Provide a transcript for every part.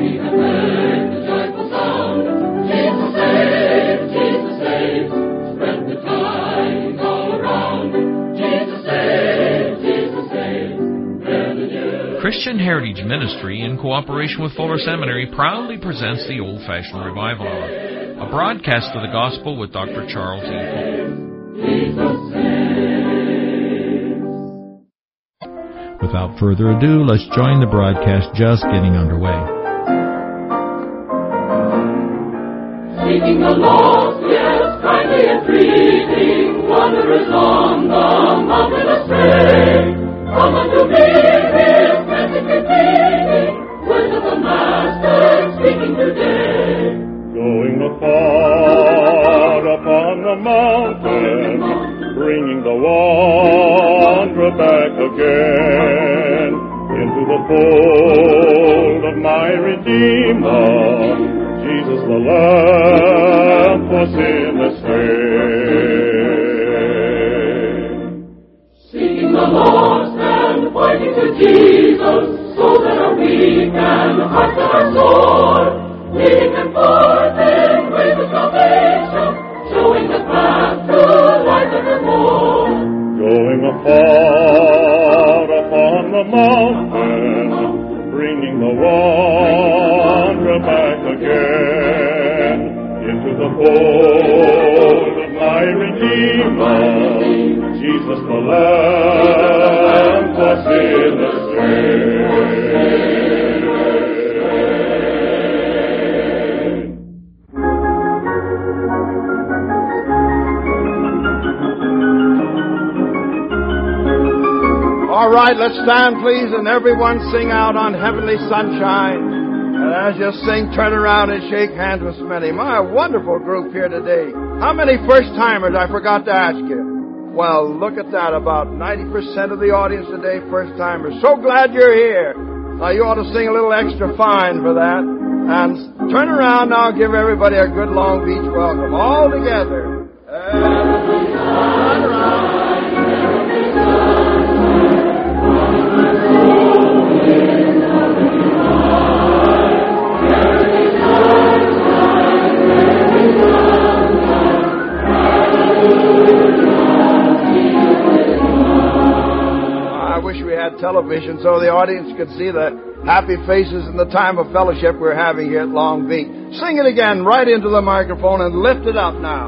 Christian Heritage Ministry, in cooperation with Fuller Seminary, proudly presents the Old-Fashioned Revival Hour, a broadcast of the Gospel with Dr. Charles E. Cole. Without further ado, let's join the broadcast just getting underway. Seeking the lost, yes, kindly entreating, wanderers on the mountain astray, come unto me, His message repeating, words of the Master speaking today. Going afar upon the mountain, bringing the wanderer back again into the fold of my Redeemer, Jesus the Lamb for sinners slain. Seeking the lost and pointing to Jesus, souls that are weak and hearts that are sore, leading them forth in ways of salvation, showing the path to life evermore. Going afar upon the mountain, bringing the wanderer back again into the fold of my Redeemer, Jesus the Lamb for sinners slain. All right, let's stand, please, and everyone sing out on Heavenly Sunshine. And as you sing, turn around and shake hands with many. My wonderful group here today. How many first-timers? I forgot to ask you. Well, look at that. About 90% of the audience today, first-timers. So glad you're here. Now, you ought to sing a little extra fine for that. And turn around now, give everybody a good Long Beach welcome. All together. Turn around. I wish we had television so the audience could see the happy faces and the time of fellowship we're having here at Long Beach. Sing it again right into the microphone and lift it up now.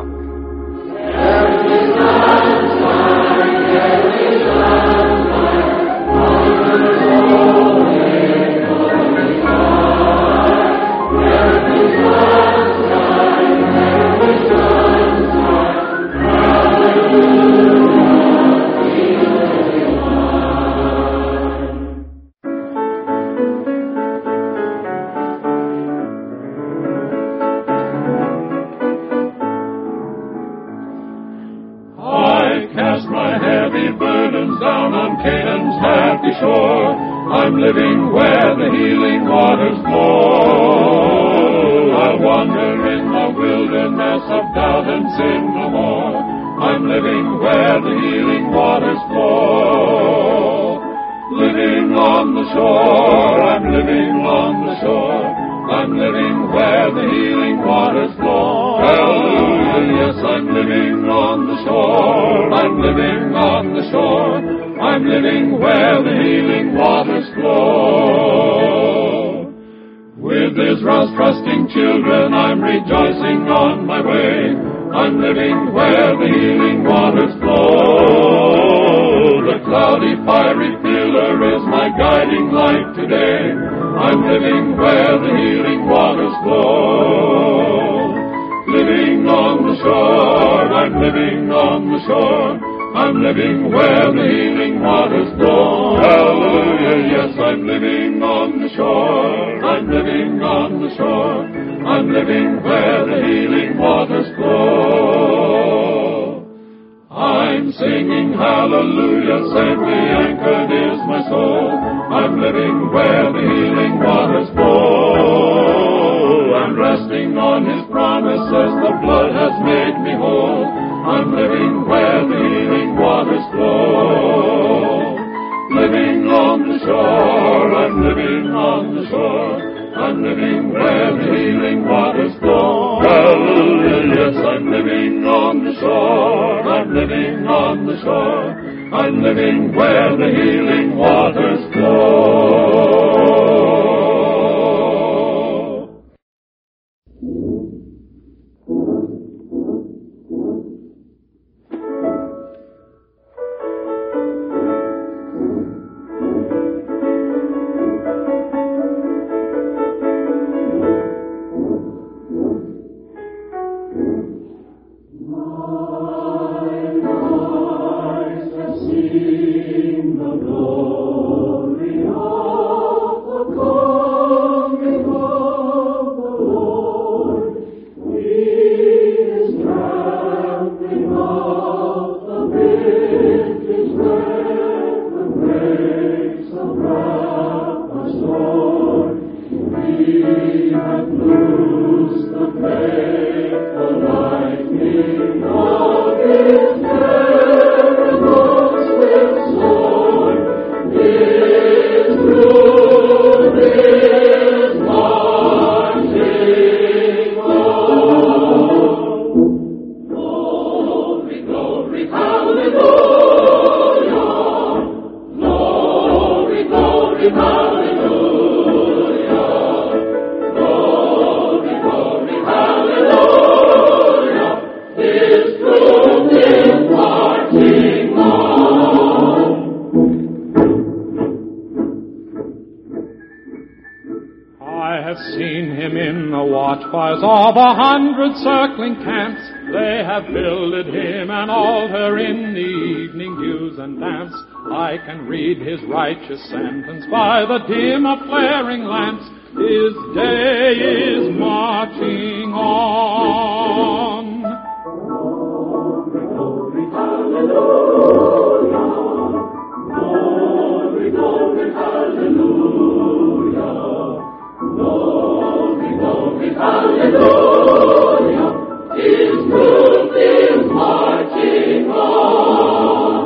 I'm living where the healing waters flow. I'll wander in the wilderness of doubt and sin no more. I'm living where the healing waters flow. Living on the shore, I'm living on the shore. I'm living where the healing waters flow. Hallelujah, yes, I'm living on the shore. I'm living on the shore. I'm living where the healing waters flow. With Israel's trusting children, I'm rejoicing on my way. I'm living where the healing waters flow. The cloudy, fiery pillar is my guiding light today. I'm living where the healing waters flow. Living on the shore, I'm living on the shore. I'm living where the healing waters flow. Hallelujah, yes, I'm living on the shore. I'm living on the shore. I'm living where the healing waters flow. I'm singing hallelujah, safely anchored is my soul. I'm living where the healing waters flow. I'm resting on His promises, the blood has made me whole. I'm living where the healing waters flow. Living on the shore, I'm living on the shore. I'm living where the healing waters flow. Hallelujah, yes, I'm living on the shore. I'm living on the shore. I'm living where the healing waters flow. Of 100 circling camps, they have builded him an altar in the evening dews and damps. I can read his righteous sentence by the dim of flaring lamps. His day is marching on. Glory, glory, hallelujah. Glory, glory, hallelujah. Glory, glory, hallelujah. His truth is marching on.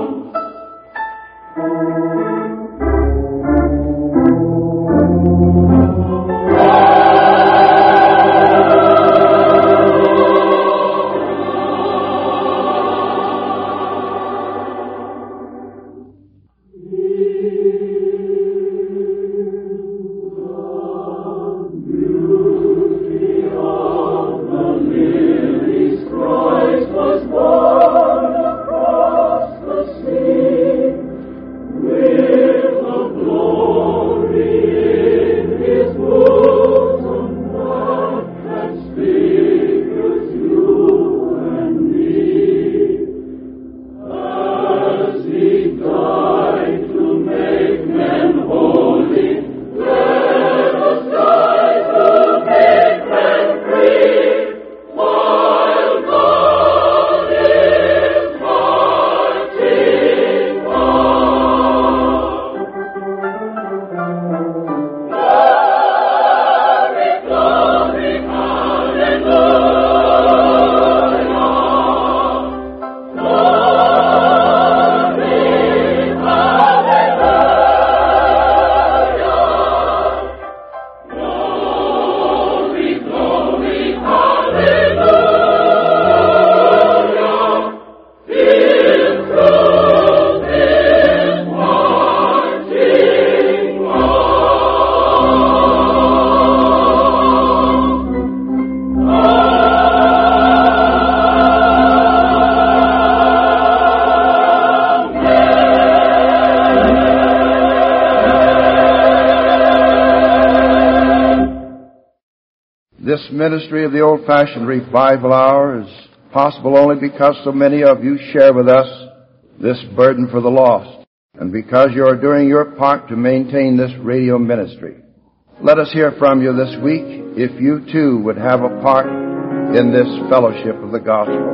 This ministry of the Old-Fashioned Revival Hour is possible only because so many of you share with us this burden for the lost, and because you are doing your part to maintain this radio ministry. Let us hear from you this week if you too would have a part in this fellowship of the gospel.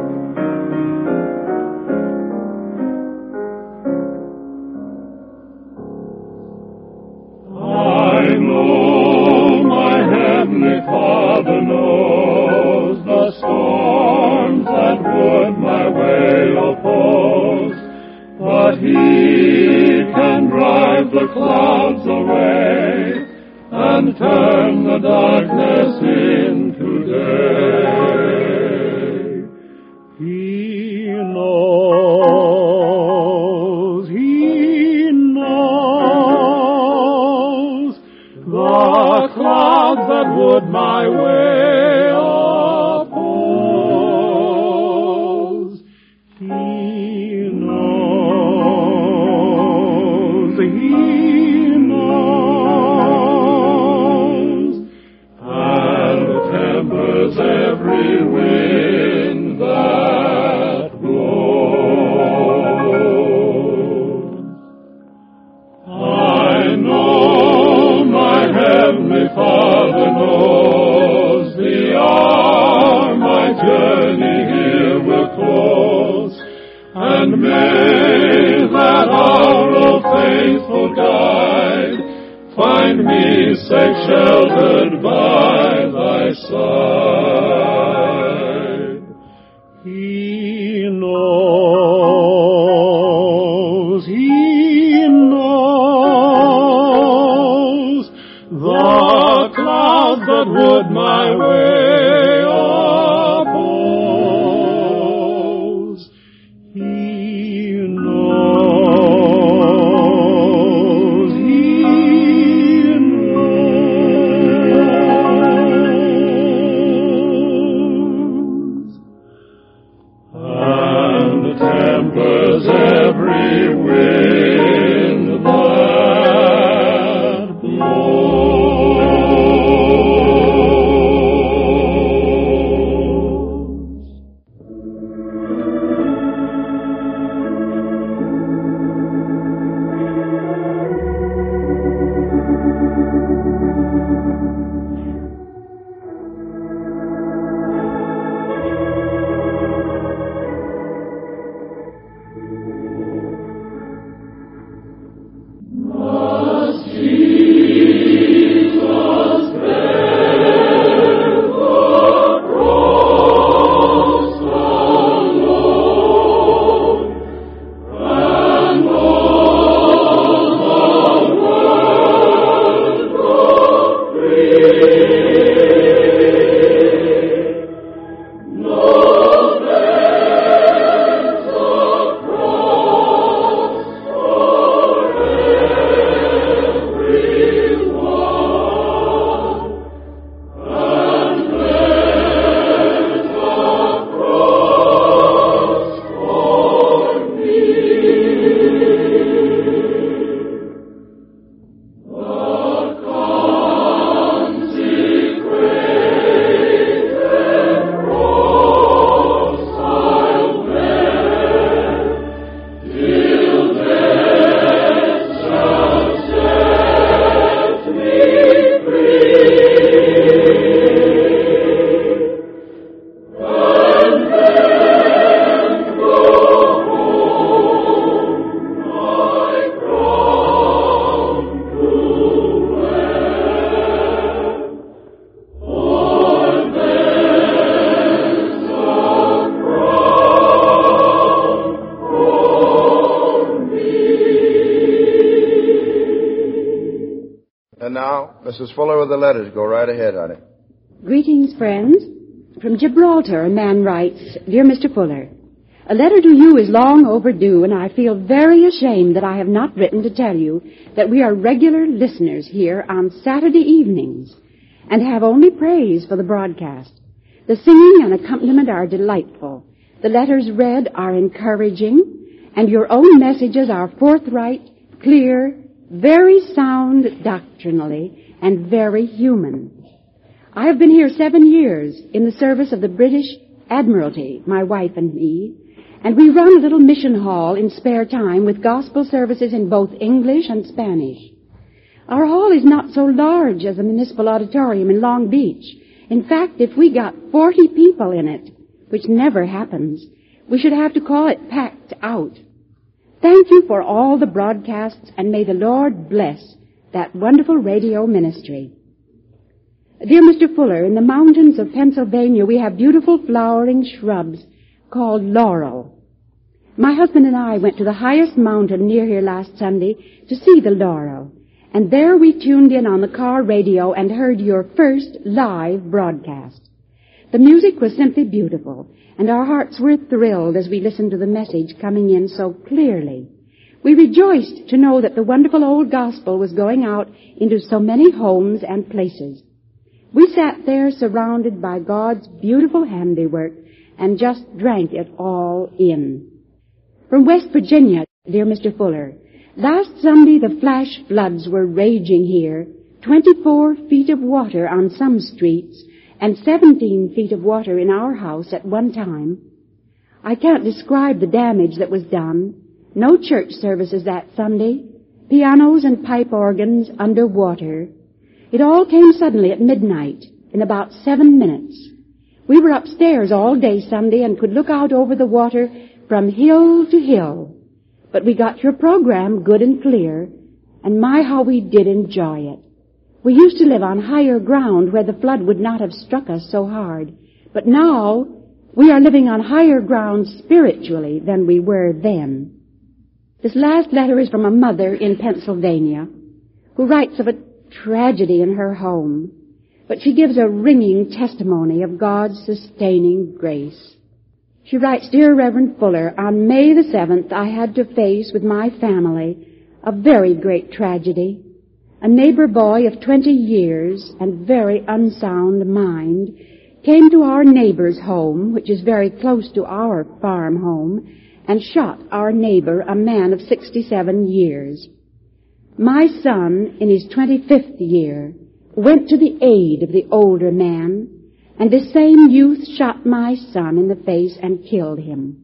Father knows the storms that would my way oppose, but He can drive the clouds away and turn the dark that would my way oppose. He knows, and tempers every wind that blows. I know my Heavenly Father knows the hour my journey here will close, and may that hour, O faithful guide, find me safe sheltered by thy side. He knows the clouds that would my way oppose. He knows, and tempers every wind that blows. And now, Mrs. Fuller with the letters. Go right ahead, honey. Greetings, friends. From Gibraltar, a man writes, Dear Mr. Fuller, a letter to you is long overdue, and I feel very ashamed that I have not written to tell you that we are regular listeners here on Saturday evenings and have only praise for the broadcast. The singing and accompaniment are delightful. The letters read are encouraging, and your own messages are forthright, clear, very sound doctrinally, and very human. I have been here 7 years in the service of the British Admiralty, my wife and me, and we run a little mission hall in spare time with gospel services in both English and Spanish. Our hall is not so large as the Municipal Auditorium in Long Beach. In fact, if we got 40 people in it, which never happens, we should have to call it packed out. Thank you for all the broadcasts, and may the Lord bless that wonderful radio ministry. Dear Mr. Fuller, in the mountains of Pennsylvania we have beautiful flowering shrubs called laurel. My husband and I went to the highest mountain near here last Sunday to see the laurel, and there we tuned in on the car radio and heard your first live broadcast. The music was simply beautiful, and our hearts were thrilled as we listened to the message coming in so clearly. We rejoiced to know that the wonderful old gospel was going out into so many homes and places. We sat there surrounded by God's beautiful handiwork and just drank it all in. From West Virginia, dear Mr. Fuller, last Sunday the flash floods were raging here, 24 feet of water on some streets and 17 feet of water in our house at one time. I can't describe the damage that was done. No church services that Sunday, pianos and pipe organs under water. It all came suddenly at midnight, in about 7 minutes. We were upstairs all day Sunday and could look out over the water from hill to hill. But we got your program good and clear, and my, how we did enjoy it. We used to live on higher ground where the flood would not have struck us so hard. But now, we are living on higher ground spiritually than we were then. This last letter is from a mother in Pennsylvania who writes of a tragedy in her home, but she gives a ringing testimony of God's sustaining grace. She writes, Dear Reverend Fuller, on May the 7th, I had to face with my family a very great tragedy. A neighbor boy of 20 years and very unsound mind came to our neighbor's home, which is very close to our farm home, and shot our neighbor, a man of 67 years. My son, in his 25th year, went to the aid of the older man, and this same youth shot my son in the face and killed him.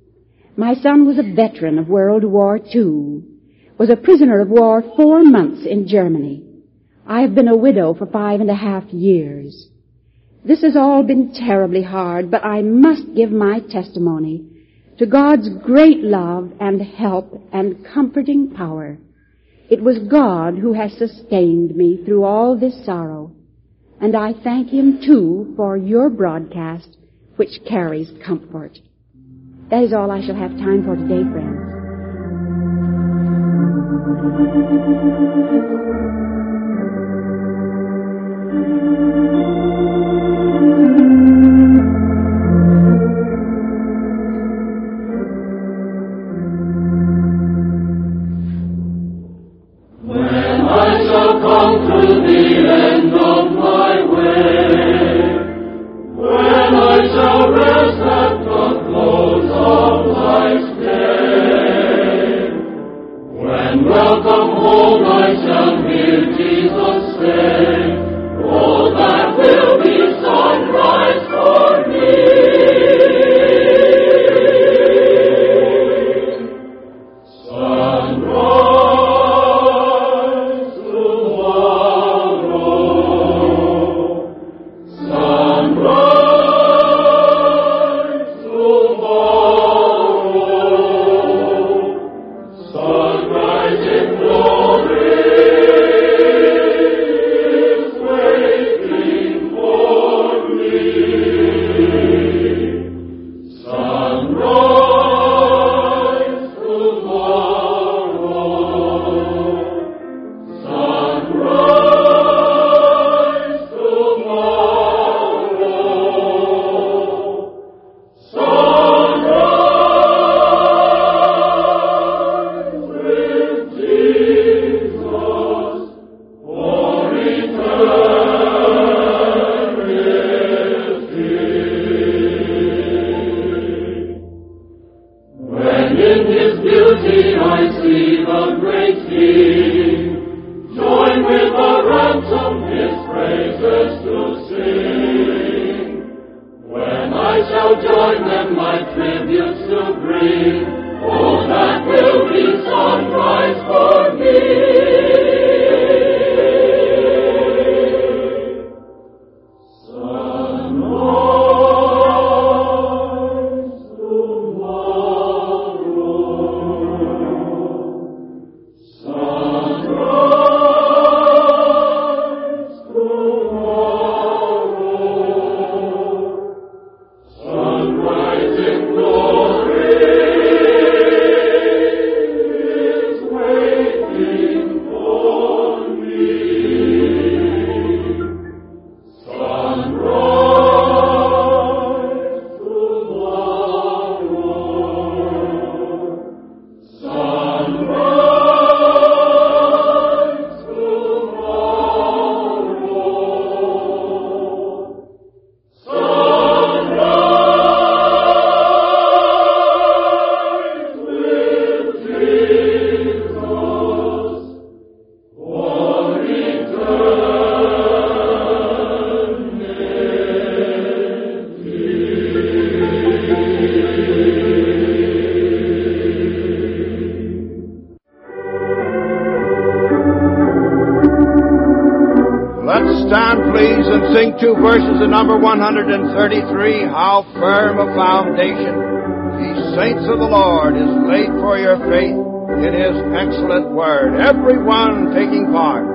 My son was a veteran of World War II, was a prisoner of war 4 months in Germany. I have been a widow for 5.5 years. This has all been terribly hard, but I must give my testimony to God's great love and help and comforting power. It was God who has sustained me through all this sorrow, and I thank Him, too, for your broadcast, which carries comfort. That is all I shall have time for today, friends. Sunrise in glory. two verses in number 133, how firm a foundation, ye saints of the Lord, is laid for your faith in His excellent word. Everyone taking part.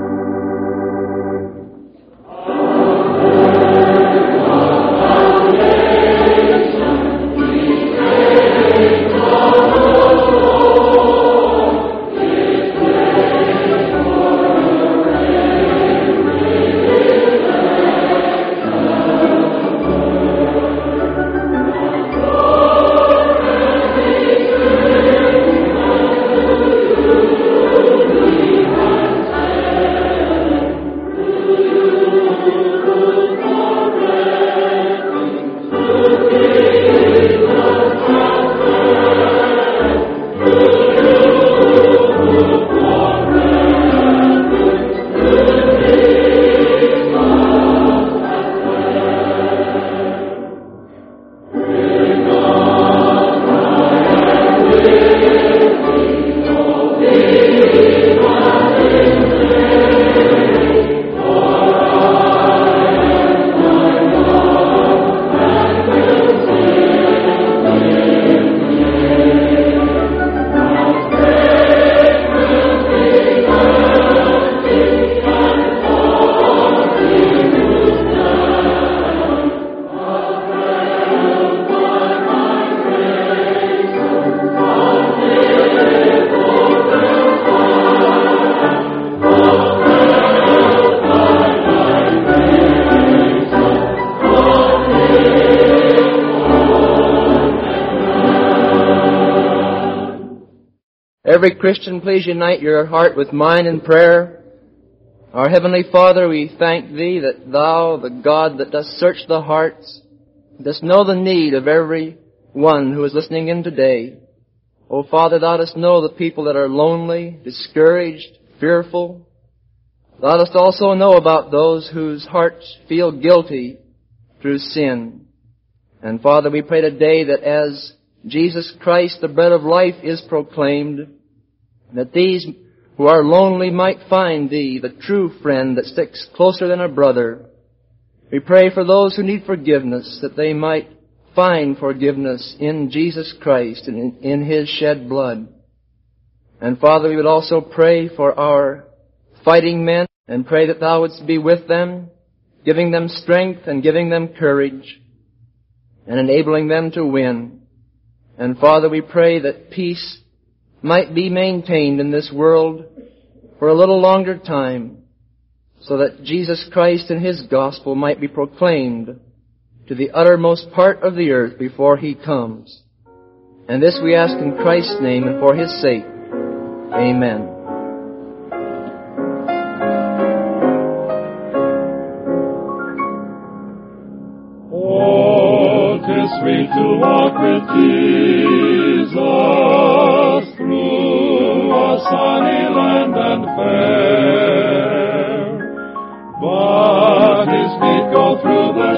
Every Christian, please unite your heart with mine in prayer. Our Heavenly Father, we thank Thee that Thou, the God that dost search the hearts, dost know the need of every one who is listening in today. O Father, Thou dost know the people that are lonely, discouraged, fearful. Thou dost also know about those whose hearts feel guilty through sin. And Father, we pray today that as Jesus Christ, the bread of life, is proclaimed, that these who are lonely might find Thee, the true friend that sticks closer than a brother. We pray for those who need forgiveness, that they might find forgiveness in Jesus Christ and in His shed blood. And Father, we would also pray for our fighting men and pray that Thou wouldst be with them, giving them strength and giving them courage and enabling them to win. And Father, we pray that peace might be maintained in this world for a little longer time, so that Jesus Christ and His gospel might be proclaimed to the uttermost part of the earth before He comes. And this we ask in Christ's name and for His sake. Amen. Oh, 'tis sweet to walk with Jesus through a sunny land and fair. But His feet go through the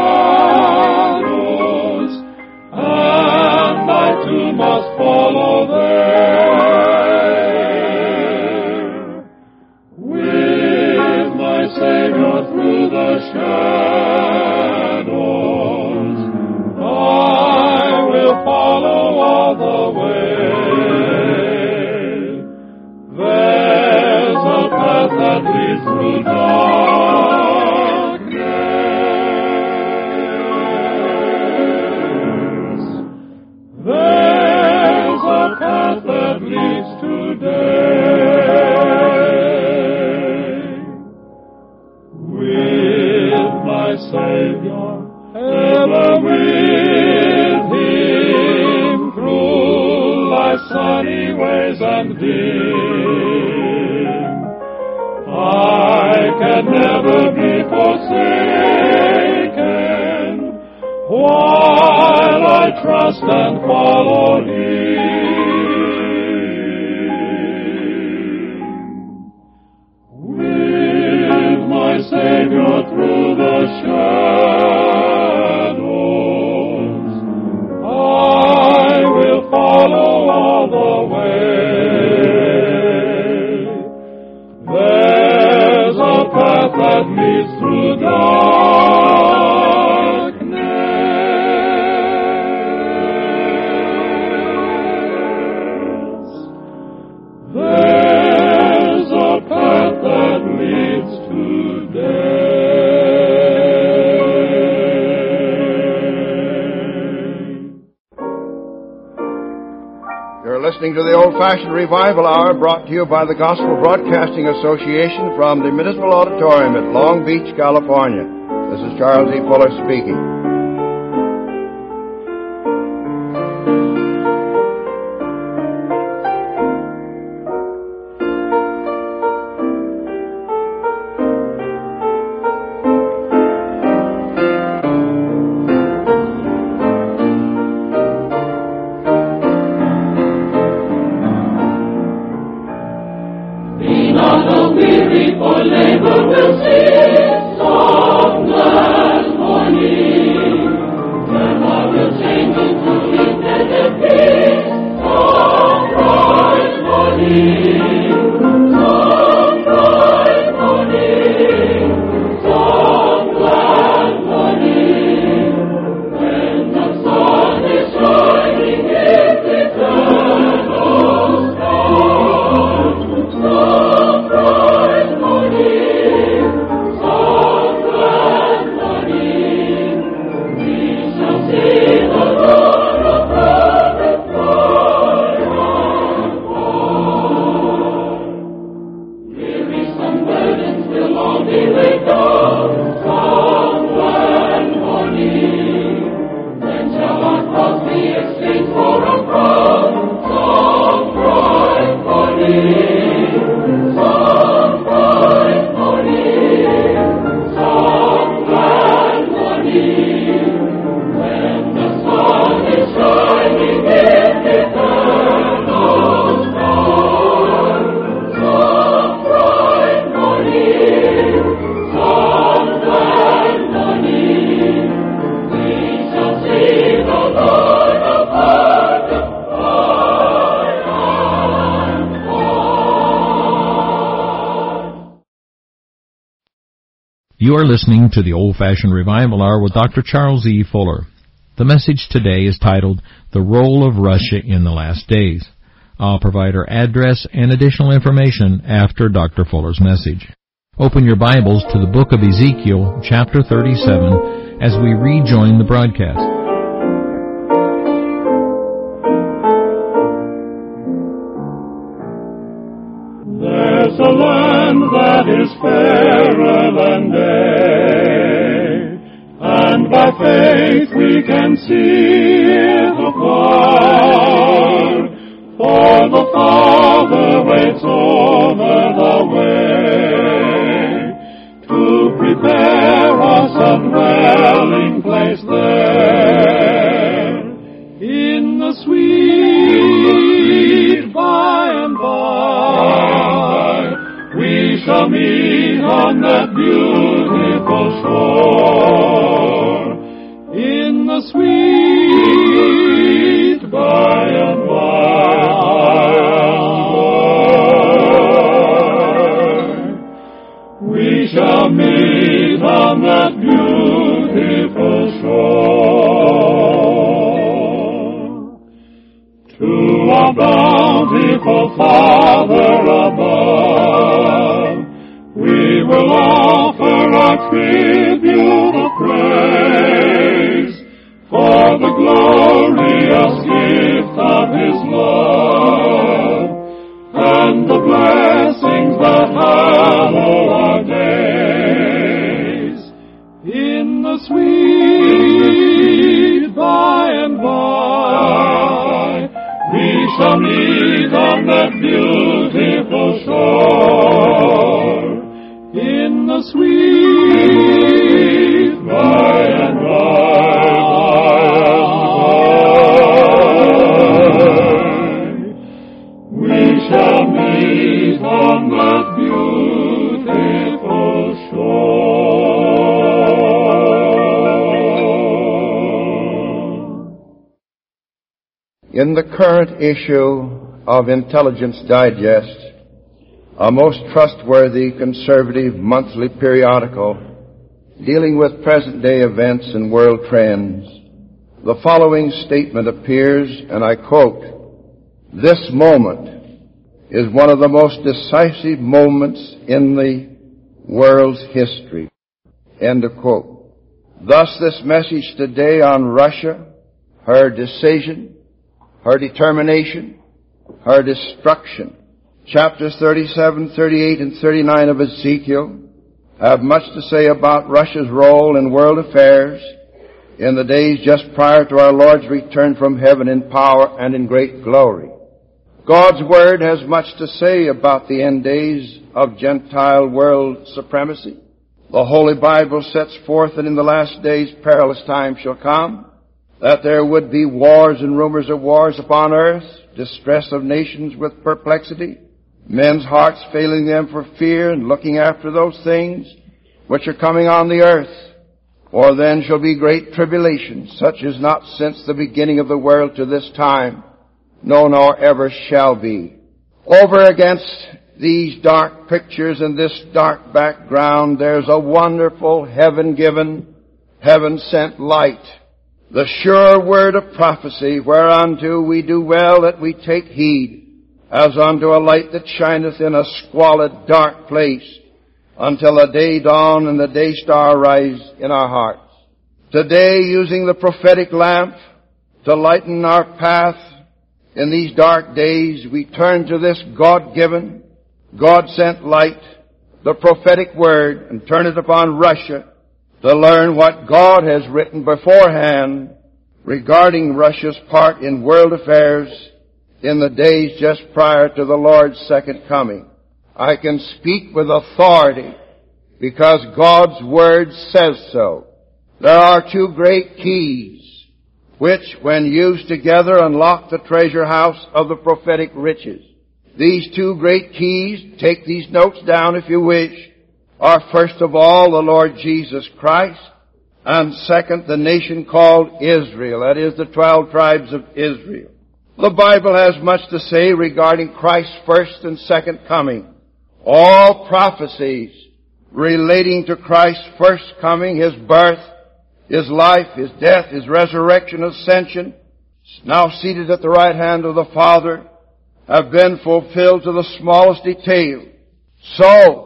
shadows, and I too must follow there. With my Savior through the shadows, I will follow all the way. There's a path that leads through darkness. There's a path that leads to day. With my Savior, ever with Him, through life's sunny ways and dim, I can never be forsaken, while I trust and follow Him. With my Savior through the shadows, I will follow all the way. There's a path that leads through darkness. listening to the Old-Fashioned Revival Hour brought to you by the Gospel Broadcasting Association from the Municipal Auditorium at Long Beach, California. This is Charles E. Fuller speaking. You are listening to the Old-Fashioned Revival Hour with Dr. Charles E. Fuller. The message today is titled, The Role of Russia in the Last Days. I'll provide our address and additional information after Dr. Fuller's message. Open your Bibles to the book of Ezekiel, chapter 37, as we rejoin the broadcast. There's a land that is fairer than day, and by faith we can see it afar, for the Father waits over the way to prepare us a dwelling place there, in the sweet by and by. We shall meet on that beautiful shore, in the sweet by and by. We shall meet on that beautiful shore. To our bountiful Father above, we will offer our tribute of praise for the glorious gift of His love and the blessings that hallow our days, in the sweet by and by. We shall meet on that beautiful shore, in the sweet by and by. We shall meet on that beautiful shore. In the current issue of Intelligence Digest, a most trustworthy conservative monthly periodical dealing with present-day events and world trends, the following statement appears, and I quote, "This moment is one of the most decisive moments in the world's history." End of quote. Thus, this message today on Russia, her decision, her determination, her destruction. Chapters 37, 38, and 39 of Ezekiel have much to say about Russia's role in world affairs in the days just prior to our Lord's return from heaven in power and in great glory. God's Word has much to say about the end days of Gentile world supremacy. The Holy Bible sets forth that in the last days perilous times shall come, that there would be wars and rumors of wars upon earth, distress of nations with perplexity, men's hearts failing them for fear and looking after those things which are coming on the earth. For then shall be great tribulation, such as not since the beginning of the world to this time, no, nor ever shall be. Over against these dark pictures and this dark background, there's a wonderful heaven-given, heaven-sent light. The sure word of prophecy, whereunto we do well that we take heed, as unto a light that shineth in a squalid, dark place, until the day dawn and the day star rise in our hearts. Today, using the prophetic lamp to lighten our path in these dark days, we turn to this God-given, God-sent light, the prophetic word, and turn it upon Russia to learn what God has written beforehand regarding Russia's part in world affairs in the days just prior to the Lord's second coming. I can speak with authority because God's Word says so. There are two great keys which, when used together, unlock the treasure house of the prophetic riches. These two great keys, take these notes down if you wish, are first of all the Lord Jesus Christ, and second, the nation called Israel, that is, the 12 tribes of Israel. The Bible has much to say regarding Christ's first and second coming. All prophecies relating to Christ's first coming, His birth, His life, His death, His resurrection, ascension, now seated at the right hand of the Father, have been fulfilled to the smallest detail. So,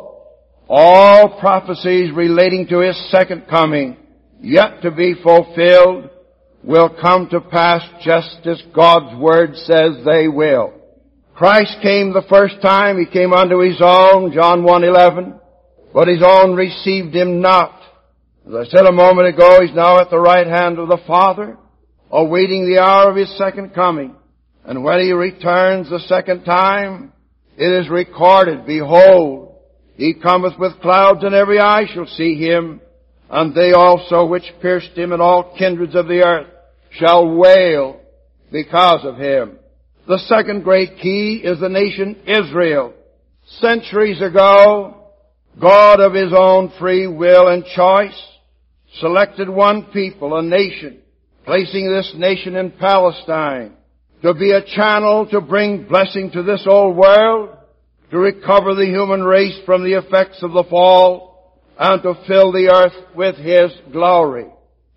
all prophecies relating to His second coming, yet to be fulfilled, will come to pass just as God's Word says they will. Christ came the first time. He came unto His own, John 1:11, but His own received Him not. As I said a moment ago, He's now at the right hand of the Father, awaiting the hour of His second coming. And when He returns the second time, it is recorded, behold, He cometh with clouds, and every eye shall see Him, and they also which pierced Him, and all kindreds of the earth shall wail because of Him. The second great key is the nation Israel. Centuries ago, God of His own free will and choice selected one people, a nation, placing this nation in Palestine to be a channel to bring blessing to this old world, to recover the human race from the effects of the fall, and to fill the earth with His glory.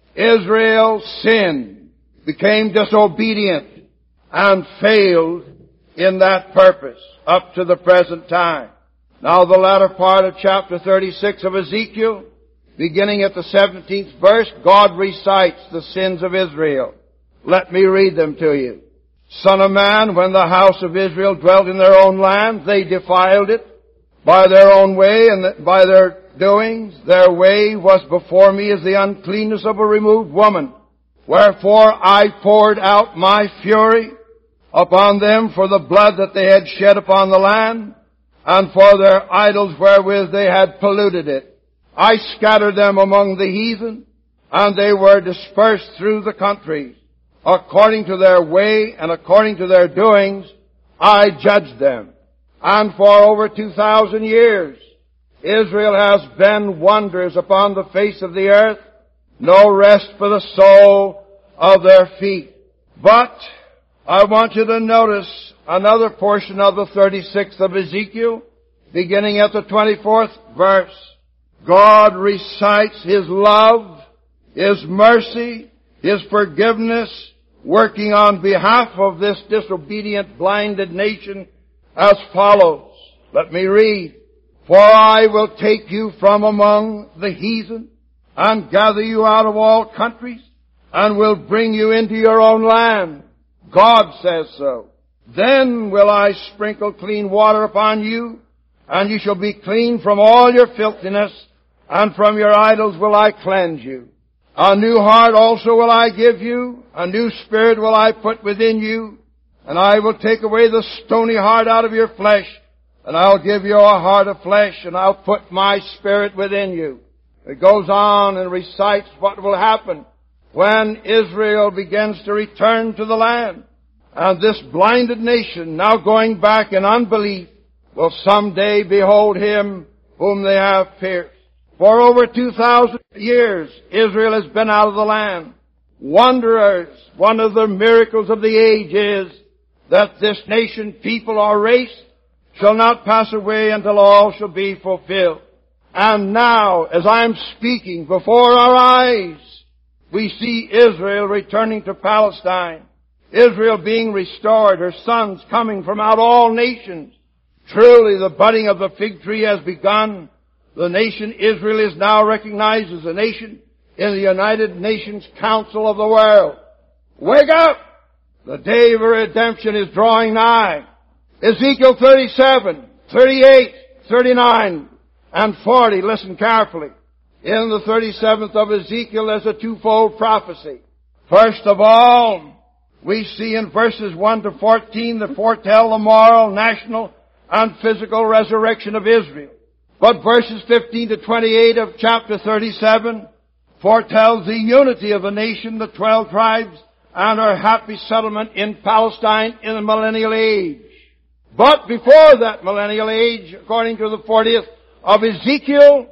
Israel sinned, became disobedient, and failed in that purpose up to the present time. Now the latter part of chapter 36 of Ezekiel, beginning at the 17th verse, God recites the sins of Israel. Let me read them to you. Son of man, when the house of Israel dwelt in their own land, they defiled it by their own way and by their doings. Their way was before me as the uncleanness of a removed woman. Wherefore I poured out my fury upon them for the blood that they had shed upon the land, and for their idols wherewith they had polluted it. I scattered them among the heathen, and they were dispersed through the countries. According to their way and according to their doings, I judged them. And for over 2,000 years, Israel has been wonders upon the face of the earth, no rest for the sole of their feet. But I want you to notice another portion of the 36th of Ezekiel, beginning at the 24th verse. God recites His love, His mercy, His forgiveness, working on behalf of this disobedient, blinded nation as follows. Let me read. For I will take you from among the heathen, and gather you out of all countries, and will bring you into your own land. God says so. Then will I sprinkle clean water upon you, and you shall be clean from all your filthiness, and from your idols will I cleanse you. A new heart also will I give you, a new spirit will I put within you, and I will take away the stony heart out of your flesh, and I'll give you a heart of flesh, and I'll put my spirit within you. It goes on and recites what will happen when Israel begins to return to the land. And this blinded nation, now going back in unbelief, will someday behold Him whom they have pierced. For over 2,000 years, Israel has been out of the land. Wanderers. One of the miracles of the age is that this nation, people, or race shall not pass away until all shall be fulfilled. And now, as I am speaking, before our eyes, we see Israel returning to Palestine. Israel being restored, her sons coming from out all nations. Truly, the budding of the fig tree has begun. The nation Israel is now recognized as a nation in the United Nations Council of the world. Wake up! The day of redemption is drawing nigh. Ezekiel 37, 38, 39, and 40. Listen carefully. In the 37th of Ezekiel, there's a twofold prophecy. First of all, we see in verses 1 to 14 that foretell the moral, national, and physical resurrection of Israel. But verses 15 to 28 of chapter 37 foretells the unity of the nation, the 12 tribes, and our happy settlement in Palestine in the millennial age. But before that millennial age, according to the 40th of Ezekiel,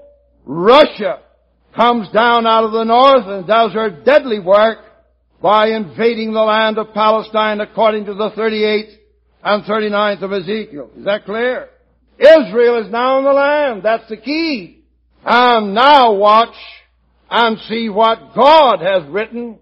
Russia comes down out of the north and does her deadly work by invading the land of Palestine according to the 38th and 39th of Ezekiel. Is that clear? Israel is now in the land. That's the key. And now watch and see what God has written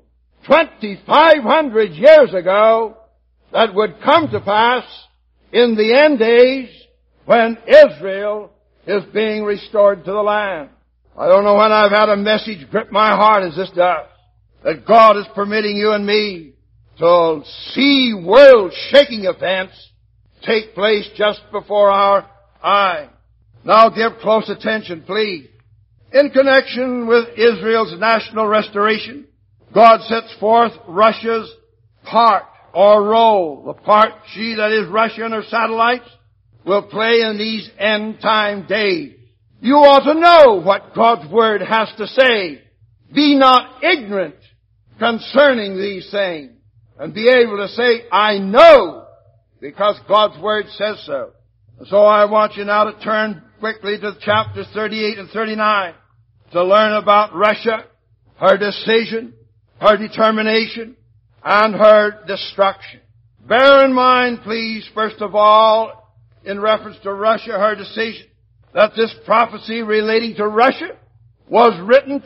2,500 years ago that would come to pass in the end days when Israel is being restored to the land. I don't know when I've had a message grip my heart as this does. That God is permitting you and me to see world-shaking events take place just before our eyes. Now give close attention, please. In connection with Israel's national restoration, God sets forth Russia's part or role. The part that is Russia and her satellites, will play in these end-time days. You ought to know what God's Word has to say. Be not ignorant concerning these things. And be able to say, I know, because God's Word says so. So I want you now to turn quickly to chapters 38 and 39 to learn about Russia, her decision, her determination, and her destruction. Bear in mind, please, first of all, in reference to Russia, her decision, that this prophecy relating to Russia was written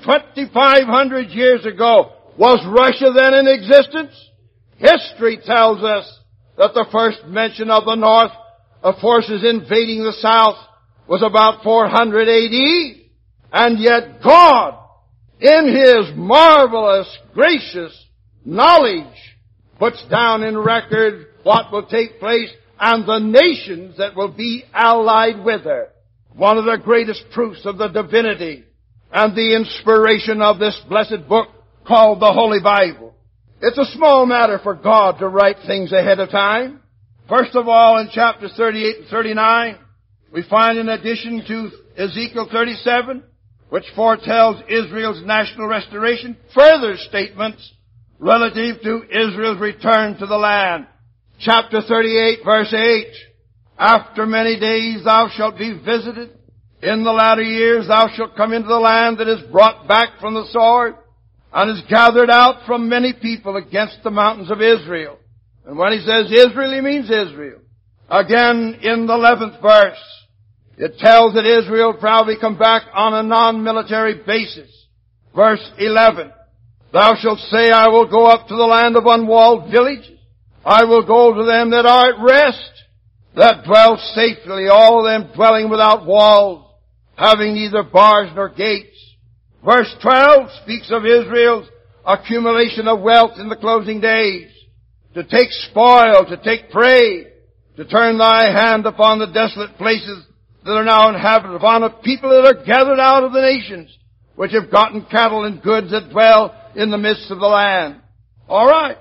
2,500 years ago. Was Russia then in existence? History tells us that the first mention of the North, of forces invading the South, was about 400 AD. And yet God, in His marvelous, gracious knowledge, puts down in record what will take place and the nations that will be allied with her. One of the greatest proofs of the divinity and the inspiration of this blessed book called the Holy Bible. It's a small matter for God to write things ahead of time. First of all, in chapters 38 and 39, we find in addition to Ezekiel 37, which foretells Israel's national restoration, further statements relative to Israel's return to the land. Chapter 38, verse 8, after many days thou shalt be visited. In the latter years thou shalt come into the land that is brought back from the sword, and is gathered out from many people against the mountains of Israel. And when he says Israel, he means Israel. Again, in the 11th verse, it tells that Israel probably come back on a non-military basis. Verse 11, thou shalt say, I will go up to the land of unwalled villages. I will go to them that are at rest, that dwell safely, all of them dwelling without walls, having neither bars nor gates. Verse 12 speaks of Israel's accumulation of wealth in the closing days. to take spoil, to take prey, to turn thy hand upon the desolate places that are now inhabited, upon a people that are gathered out of the nations, which have gotten cattle and goods that dwell in the midst of the land. All right.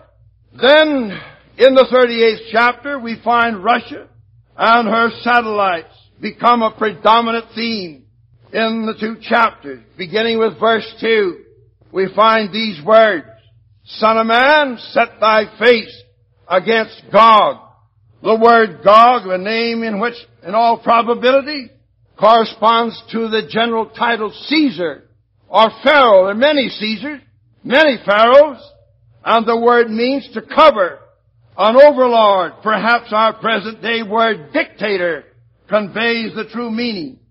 Then, in the 38th chapter, we find Russia and her satellites become a predominant theme in the 2 chapters. Beginning with verse 2, we find these words, Son of man, set thy face against Gog. The word Gog, the name in which, in all probability, corresponds to the general title Caesar or Pharaoh. There are many Caesars, many Pharaohs, and the word means to cover, an overlord. Perhaps our present day word dictator conveys the true meaning.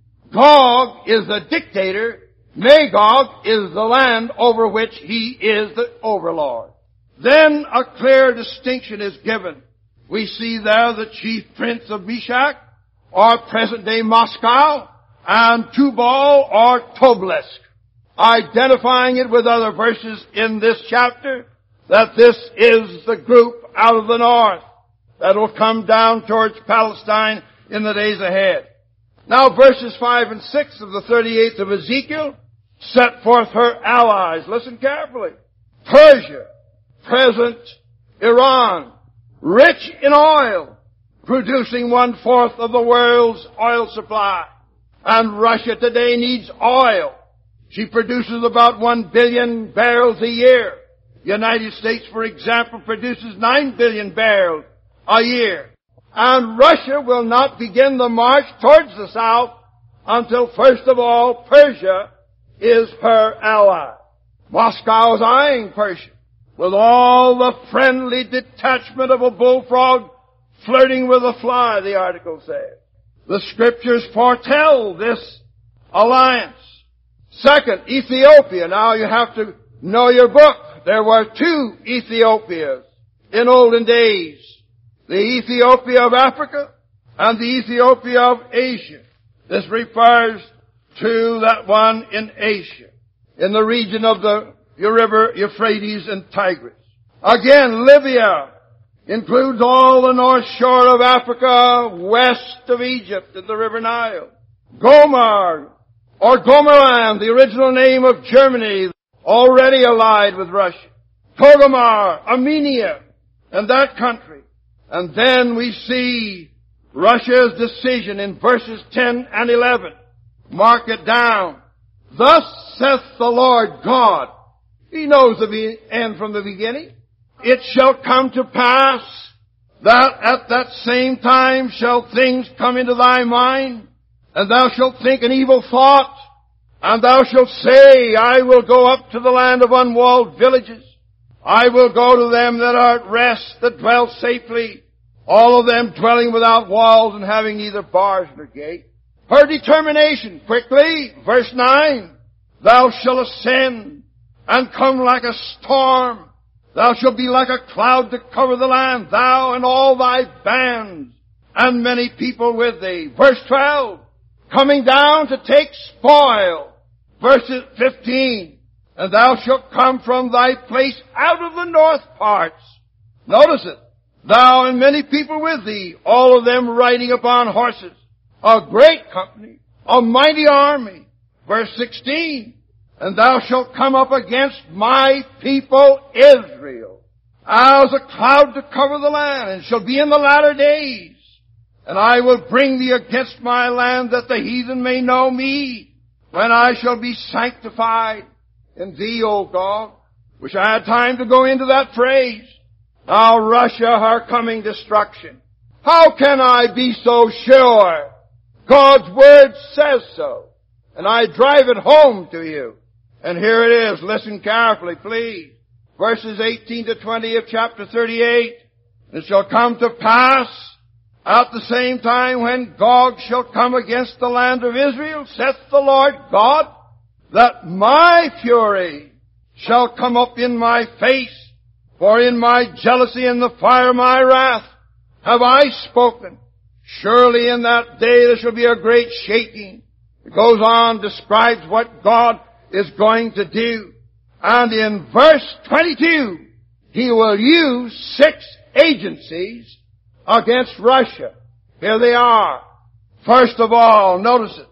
Gog is the dictator. Magog is the land over which he is the overlord. Then a clear distinction is given. We see there the chief prince of Meshach, or present-day Moscow, and Tubal or Tobolsk, identifying it with other verses in this chapter that this is the group out of the north that will come down towards Palestine in the days ahead. Now verses 5 and 6 of the 38th of Ezekiel set forth her allies. Listen carefully. Persia, present Iran, rich in oil, producing 1/4 of the world's oil supply. And Russia today needs oil. She produces about 1 billion barrels a year. The United States, for example, produces 9 billion barrels a year. And Russia will not begin the march towards the south until, first of all, Persia is her ally. Moscow is eyeing Persia with all the friendly detachment of a bullfrog flirting with a fly, the article says. The scriptures foretell this alliance. Second, Ethiopia. Now you have to know your book. There were 2 Ethiopias in olden days. The Ethiopia of Africa and the Ethiopia of Asia. This refers to that one in Asia, in the region of the river Euphrates and Tigris. Again, Libya includes all the north shore of Africa, west of Egypt and the river Nile. Gomar, or Gomerland, the original name of Germany, already allied with Russia. Togomar, Armenia, and that country. And then we see Russia's decision in verses 10 and 11. Mark it down. Thus saith the Lord God. He knows the end from the beginning. It shall come to pass that at that same time shall things come into thy mind, and thou shalt think an evil thought, and thou shalt say, I will go up to the land of unwalled villages. I will go to them that are at rest, that dwell safely, all of them dwelling without walls and having neither bars nor gate. Her determination, quickly, verse 9, thou shalt ascend and come like a storm. Thou shalt be like a cloud to cover the land, thou and all thy bands, and many people with thee. Verse 12, coming down to take spoil. Verse 15, and thou shalt come from thy place out of the north parts. Notice it. Thou and many people with thee, all of them riding upon horses. A great company, a mighty army. Verse 16, and thou shalt come up against my people Israel as a cloud to cover the land, and shall be in the latter days. And I will bring thee against my land, that the heathen may know me, when I shall be sanctified in thee, O God. Wish I had time to go into that phrase. Now Russia, her coming destruction. How can I be so sure? God's Word says so. And I drive it home to you. And here it is. Listen carefully, please. Verses 18 to 20 of chapter 38. It shall come to pass at the same time when Gog shall come against the land of Israel, saith the Lord God, that my fury shall come up in my face, for in my jealousy and the fire of my wrath have I spoken. Surely in that day there shall be a great shaking. It goes on, describes what God is going to do. And in verse 22, He will use 6 agencies against Russia. Here they are. First of all, notice it.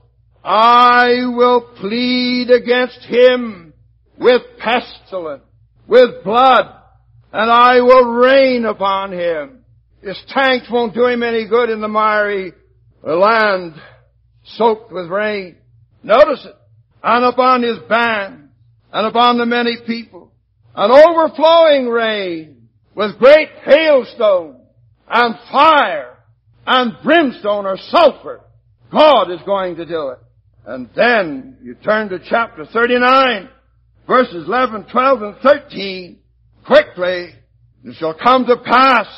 I will plead against him with pestilence, with blood, and I will rain upon him. His tanks won't do him any good in the miry land soaked with rain. Notice it. And upon his band, and upon the many people, an overflowing rain with great hailstones and fire and brimstone or sulfur. God is going to do it. And then you turn to chapter 39, verses 11, 12, and 13. Quickly, it shall come to pass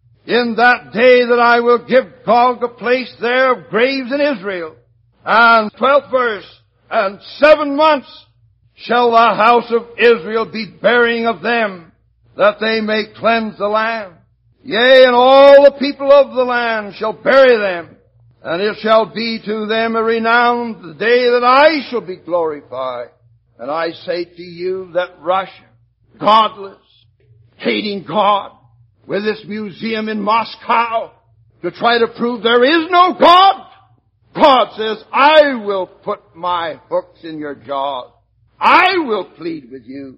in that day that I will give Gog a place there of graves in Israel. And 12th verse, and 7 months shall the house of Israel be burying of them, that they may cleanse the land. Yea, and all the people of the land shall bury them, and it shall be to them a renown the day that I shall be glorified. And I say to you that Russia, godless, hating God, with this museum in Moscow, to try to prove there is no God, God says, I will put my hooks in your jaws. I will plead with you.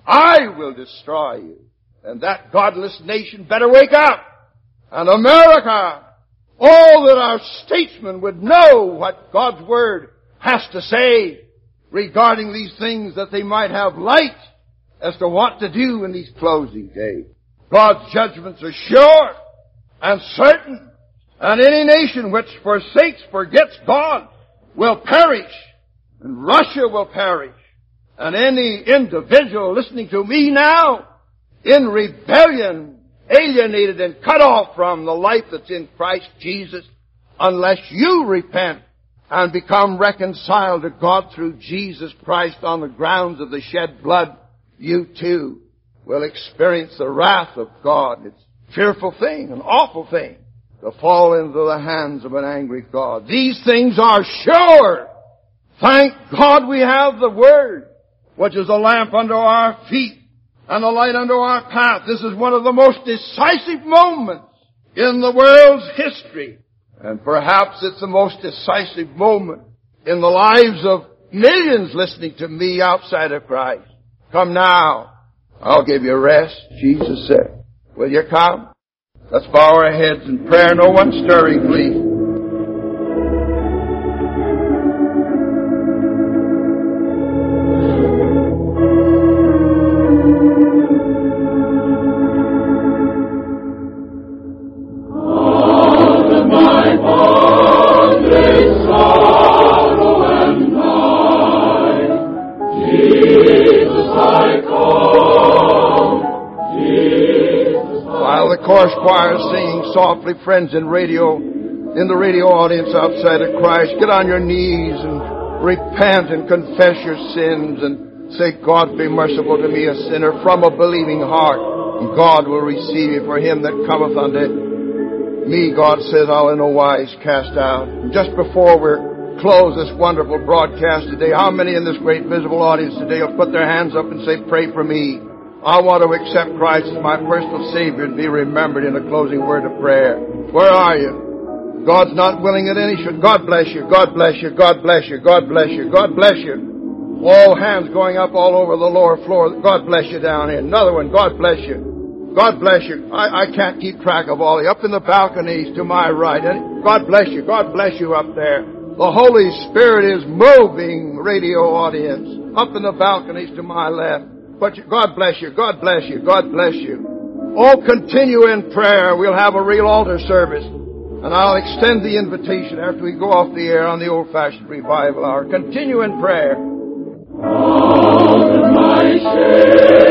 I will destroy you. And that godless nation better wake up. And America, all that our statesmen would know what God's Word has to say regarding these things, that they might have light as to what to do in these closing days. God's judgments are sure and certain. And any nation which forgets God will perish. And Russia will perish. And any individual listening to me now in rebellion, alienated and cut off from the life that's in Christ Jesus, unless you repent and become reconciled to God through Jesus Christ on the grounds of the shed blood, you too will experience the wrath of God. It's a fearful thing, an awful thing, to fall into the hands of an angry God. These things are sure. Thank God we have the Word, which is a lamp unto our feet and a light unto our path. This is one of the most decisive moments in the world's history. And perhaps it's the most decisive moment in the lives of millions listening to me outside of Christ. Come now. I'll give you rest, Jesus said. Will you come? Let's bow our heads in prayer. No one stirring, please. Chorus choir singing softly, friends in the radio audience outside of Christ, get on your knees and repent and confess your sins and say, God, be merciful to me, a sinner, from a believing heart. And God will receive you. For him that cometh unto me, God says, I'll in no wise cast out. And just before we close this wonderful broadcast today, how many in this great visible audience today will put their hands up and say, pray for me? I want to accept Christ as my personal Savior and be remembered in a closing word of prayer. Where are you? God's not willing that any should. God bless you. God bless you. God bless you. God bless you. God bless you. All hands going up all over the lower floor. God bless you down here. Another one. God bless you. God bless you. I can't keep track of all of you. Up in the balconies to my right. God bless you. God bless you up there. The Holy Spirit is moving, radio audience. Up in the balconies to my left. But God bless you, God bless you, God bless you. Oh, continue in prayer. We'll have a real altar service. And I'll extend the invitation after we go off the air on the old-fashioned revival hour. Continue in prayer. On my share.